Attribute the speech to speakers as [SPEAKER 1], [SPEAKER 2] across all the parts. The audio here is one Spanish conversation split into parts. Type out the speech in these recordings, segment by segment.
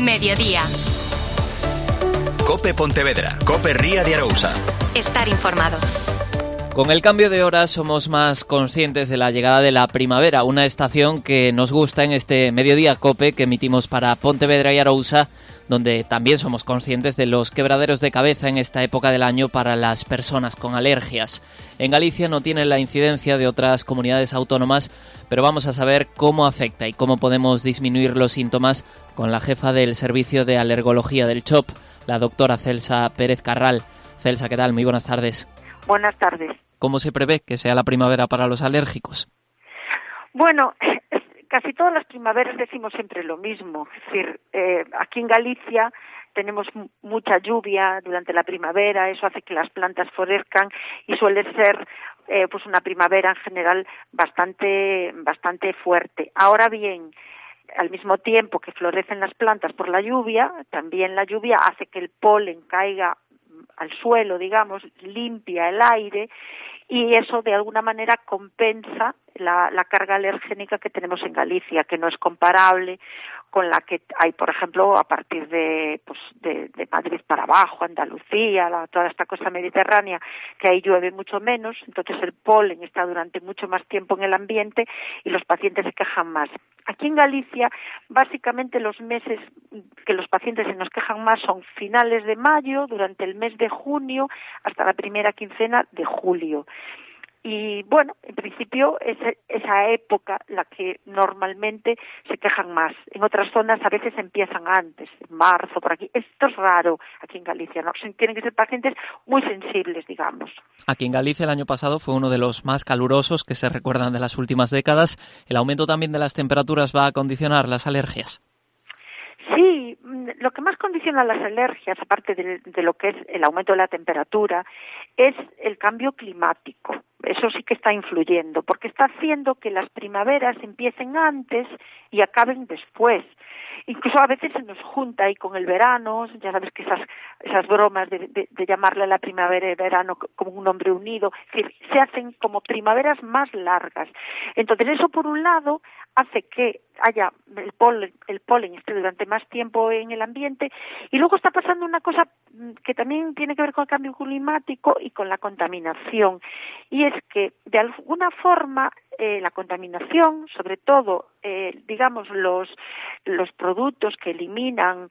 [SPEAKER 1] Mediodía.
[SPEAKER 2] COPE Pontevedra, COPE Ría de Arousa.
[SPEAKER 1] Estar informado.
[SPEAKER 3] Con el cambio de horas somos más conscientes de la llegada de la primavera, una estación que nos gusta en este Mediodía COPE que emitimos para Pontevedra y Arousa, donde también somos conscientes de los quebraderos de cabeza en esta época del año para las personas con alergias. En Galicia no tiene la incidencia de otras comunidades autónomas, pero vamos a saber cómo afecta y cómo podemos disminuir los síntomas con la jefa del Servicio de Alergología del CHOP, la doctora Celsa Pérez Carral. Celsa, ¿qué tal? Muy buenas tardes.
[SPEAKER 4] Buenas tardes.
[SPEAKER 3] ¿Cómo se prevé que sea la primavera para los alérgicos?
[SPEAKER 4] Bueno, casi todas las primaveras decimos siempre lo mismo. Es decir, aquí en Galicia tenemos mucha lluvia durante la primavera, eso hace que las plantas florezcan y suele ser pues una primavera en general bastante fuerte. Ahora bien, al mismo tiempo que florecen las plantas por la lluvia, también la lluvia hace que el polen caiga al suelo, digamos, limpia el aire y eso de alguna manera compensa la carga alergénica que tenemos en Galicia, que no es comparable con la que hay, por ejemplo, a partir de Madrid para abajo, Andalucía, toda esta costa mediterránea, que ahí llueve mucho menos, entonces el polen está durante mucho más tiempo en el ambiente y los pacientes se quejan más. Aquí en Galicia, básicamente los meses que los pacientes se nos quejan más son finales de mayo, durante el mes de junio, hasta la primera quincena de julio. Y bueno, en principio es esa época la que normalmente se quejan más. En otras zonas a veces empiezan antes, en marzo, por aquí. Esto es raro aquí en Galicia, ¿no? Tienen que ser pacientes muy sensibles, digamos.
[SPEAKER 3] Aquí en Galicia el año pasado fue uno de los más calurosos que se recuerdan de las últimas décadas. ¿El aumento también de las temperaturas va a condicionar las alergias?
[SPEAKER 4] Sí, lo que más condiciona las alergias, aparte de lo que es el aumento de la temperatura, es el cambio climático. Eso sí que está influyendo, porque está haciendo que las primaveras empiecen antes y acaben después. Incluso a veces se nos junta ahí con el verano, ya sabes que esas bromas de llamarle a la primavera y verano como un nombre unido, es decir, se hacen como primaveras más largas. Entonces eso por un lado hace que haya el polen esté durante más tiempo en el ambiente y luego está pasando una cosa que también tiene que ver con el cambio climático y con la contaminación, y es que de alguna forma la contaminación, sobre todo digamos los productos que eliminan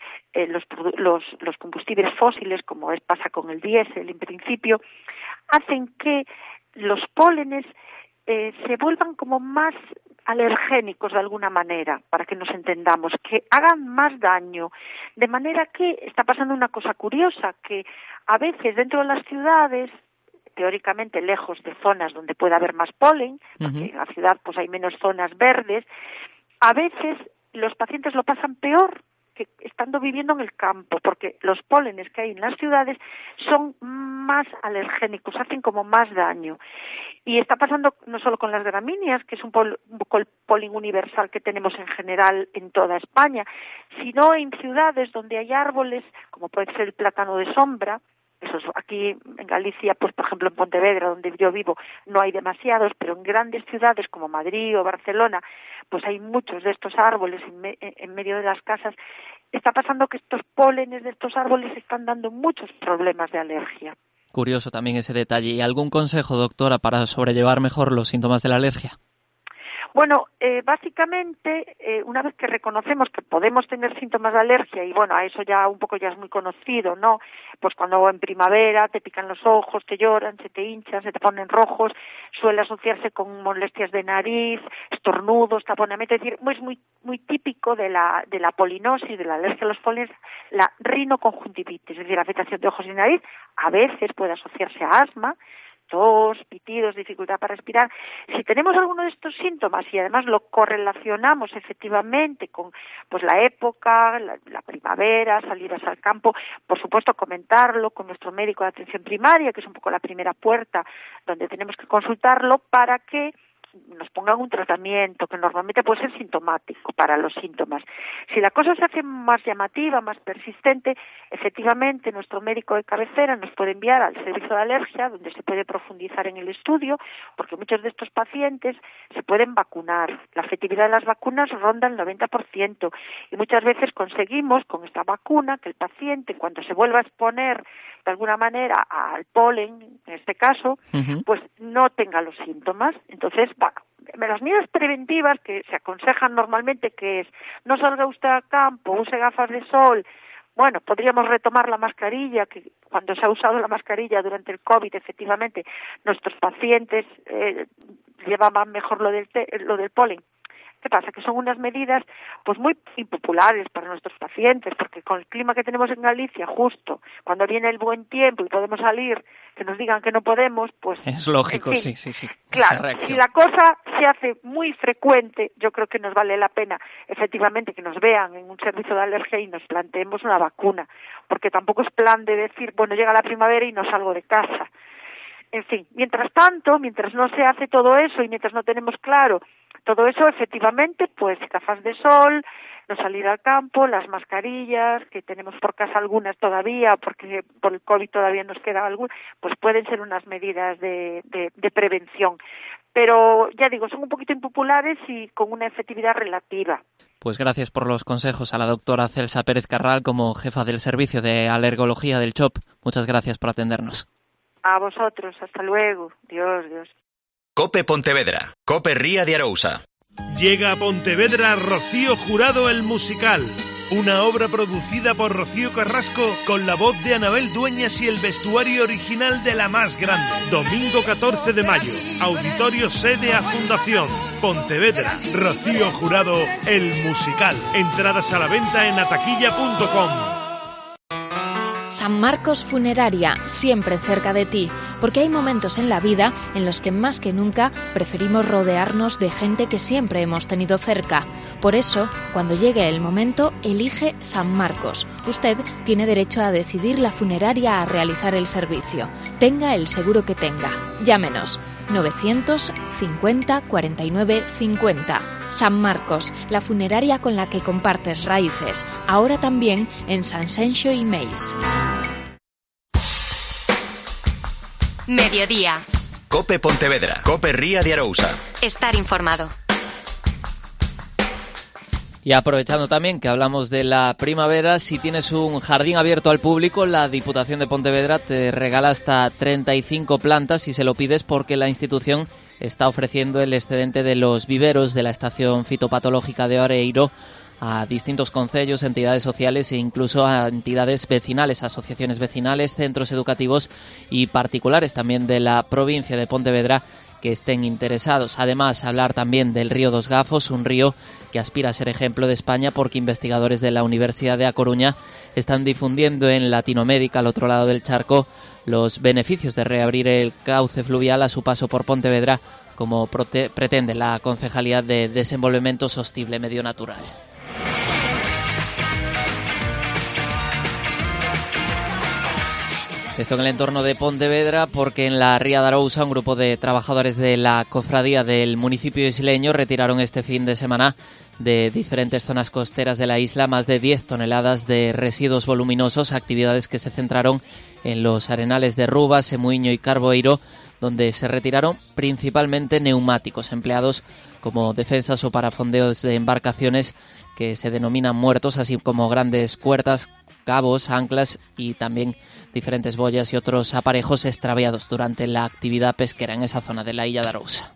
[SPEAKER 4] los combustibles fósiles, como pasa con el diésel en principio, hacen que los pólenes se vuelvan como más alergénicos de alguna manera, para que nos entendamos, que hagan más daño, de manera que está pasando una cosa curiosa, que a veces dentro de las ciudades, teóricamente lejos de zonas donde pueda haber más polen, porque en la ciudad pues hay menos zonas verdes, a veces los pacientes lo pasan peor que estando viviendo en el campo, porque los pólenes que hay en las ciudades son más alergénicos, hacen como más daño. Y está pasando no solo con las gramíneas, que es un poco el polen universal que tenemos en general en toda España, sino en ciudades donde hay árboles, como puede ser el plátano de sombra. Aquí en Galicia, pues por ejemplo en Pontevedra, donde yo vivo, no hay demasiados, pero en grandes ciudades como Madrid o Barcelona, pues hay muchos de estos árboles en medio de las casas. Está pasando que estos pólenes de estos árboles están dando muchos problemas de alergia.
[SPEAKER 3] Curioso también ese detalle. ¿Y algún consejo, doctora, para sobrellevar mejor los síntomas de la alergia?
[SPEAKER 4] Bueno, básicamente, una vez que reconocemos que podemos tener síntomas de alergia, y bueno, a eso ya un poco ya es muy conocido, ¿no? Pues cuando en primavera te pican los ojos, te lloran, se te hinchan, se te ponen rojos, suele asociarse con molestias de nariz, estornudos, taponamiento, es decir, es muy típico de la polinosis, de la alergia a los pólenes, la rinoconjuntivitis, es decir, afectación de ojos y nariz, a veces puede asociarse a asma, tos, pitidos, dificultad para respirar. Si tenemos alguno de estos síntomas y además lo correlacionamos efectivamente con pues la época, la primavera, salidas al campo, por supuesto comentarlo con nuestro médico de atención primaria, que es un poco la primera puerta donde tenemos que consultarlo para que nos pongan un tratamiento que normalmente puede ser sintomático para los síntomas. Si la cosa se hace más llamativa, más persistente, efectivamente nuestro médico de cabecera nos puede enviar al servicio de alergia, donde se puede profundizar en el estudio, porque muchos de estos pacientes se pueden vacunar. La efectividad de las vacunas ronda el 90% y muchas veces conseguimos con esta vacuna que el paciente, cuando se vuelva a exponer de alguna manera al polen, en este caso, pues no tenga los síntomas. Entonces, las medidas preventivas que se aconsejan normalmente, que es no salga usted al campo, use gafas de sol. Bueno, podríamos retomar la mascarilla, que cuando se ha usado la mascarilla durante el COVID, efectivamente, nuestros pacientes llevaban mejor lo del polen. ¿Qué pasa? Que son unas medidas pues muy impopulares para nuestros pacientes, porque con el clima que tenemos en Galicia, justo cuando viene el buen tiempo y podemos salir, que nos digan que no podemos, pues...
[SPEAKER 3] Es lógico,
[SPEAKER 4] en fin,
[SPEAKER 3] sí.
[SPEAKER 4] Claro, si la cosa se hace muy frecuente, yo creo que nos vale la pena, efectivamente, que nos vean en un servicio de alergia y nos planteemos una vacuna, porque tampoco es plan de decir, bueno, llega la primavera y no salgo de casa. En fin, mientras tanto, mientras no se hace todo eso y mientras no tenemos claro todo eso, efectivamente, pues gafas de sol, no salir al campo, las mascarillas, que tenemos por casa algunas todavía, porque por el COVID todavía nos queda algunas, pues pueden ser unas medidas de prevención. Pero, ya digo, son un poquito impopulares y con una efectividad relativa.
[SPEAKER 3] Pues gracias por los consejos a la doctora Celsa Pérez Carral como jefa del servicio de alergología del CHOP. Muchas gracias por atendernos.
[SPEAKER 4] A vosotros, hasta luego. Dios.
[SPEAKER 2] COPE Pontevedra, COPE Ría de Arousa.
[SPEAKER 1] Llega a Pontevedra Rocío Jurado el musical, una obra producida por Rocío Carrasco con la voz de Anabel Dueñas y el vestuario original de La Más Grande. Domingo 14 de mayo, Auditorio Sede a Fundación, Pontevedra, Rocío Jurado el musical. Entradas a la venta en ataquilla.com.
[SPEAKER 5] San Marcos Funeraria, siempre cerca de ti, porque hay momentos en la vida en los que más que nunca preferimos rodearnos de gente que siempre hemos tenido cerca. Por eso, cuando llegue el momento, elige San Marcos. Usted tiene derecho a decidir la funeraria a realizar el servicio. Tenga el seguro que tenga. Llámenos 950 49 50. San Marcos, la funeraria con la que compartes raíces. Ahora también en San Senxo y Meis.
[SPEAKER 6] Mediodía.
[SPEAKER 2] COPE Pontevedra, COPE Ría de Arousa.
[SPEAKER 6] Estar informado.
[SPEAKER 3] Y aprovechando también que hablamos de la primavera, si tienes un jardín abierto al público, la Diputación de Pontevedra te regala hasta 35 plantas si se lo pides, porque la institución está ofreciendo el excedente de los viveros de la estación fitopatológica de Oreiro a distintos concellos, entidades sociales e incluso a entidades vecinales, asociaciones vecinales, centros educativos y particulares también de la provincia de Pontevedra que estén interesados. Además, hablar también del río Dos Gafos, un río que aspira a ser ejemplo de España porque investigadores de la Universidad de A Coruña están difundiendo en Latinoamérica, al otro lado del charco, los beneficios de reabrir el cauce fluvial a su paso por Pontevedra, como pretende la Concejalía de Desenvolvemento Sostible Medio Natural. Esto en el entorno de Pontevedra, porque en la Ría de Arousa un grupo de trabajadores de la cofradía del municipio isleño retiraron este fin de semana de diferentes zonas costeras de la isla más de 10 toneladas de residuos voluminosos, actividades que se centraron en los arenales de Rubas, Semuiño y Carboeiro, donde se retiraron principalmente neumáticos empleados como defensas o para fondeos de embarcaciones que se denominan muertos, así como grandes cuerdas, cabos, anclas y también diferentes boyas y otros aparejos extraviados durante la actividad pesquera en esa zona de la Illa de Arousa.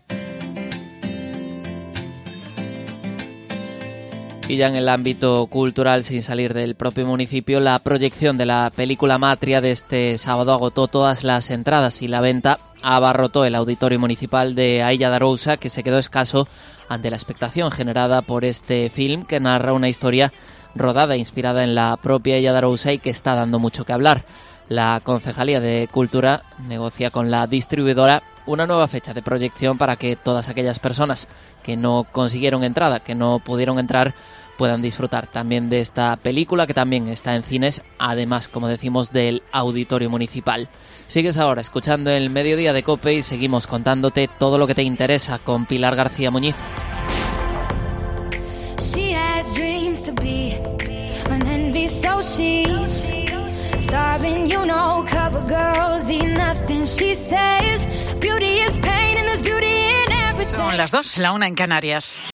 [SPEAKER 3] Y ya en el ámbito cultural, sin salir del propio municipio, la proyección de la película Matria de este sábado agotó todas las entradas y la venta abarrotó el auditorio municipal de Illa de Arousa, que se quedó escaso ante la expectación generada por este film que narra una historia rodada e inspirada en la propia Illa de Arousa y que está dando mucho que hablar. La Concejalía de Cultura negocia con la distribuidora una nueva fecha de proyección para que todas aquellas personas que no consiguieron entrada, que no pudieron entrar, puedan disfrutar también de esta película, que también está en cines, además, como decimos, del Auditorio Municipal. Sigues ahora escuchando el Mediodía de COPE y seguimos contándote todo lo que te interesa con Pilar García Muñiz.
[SPEAKER 6] Son las 2, la 1 en Canarias.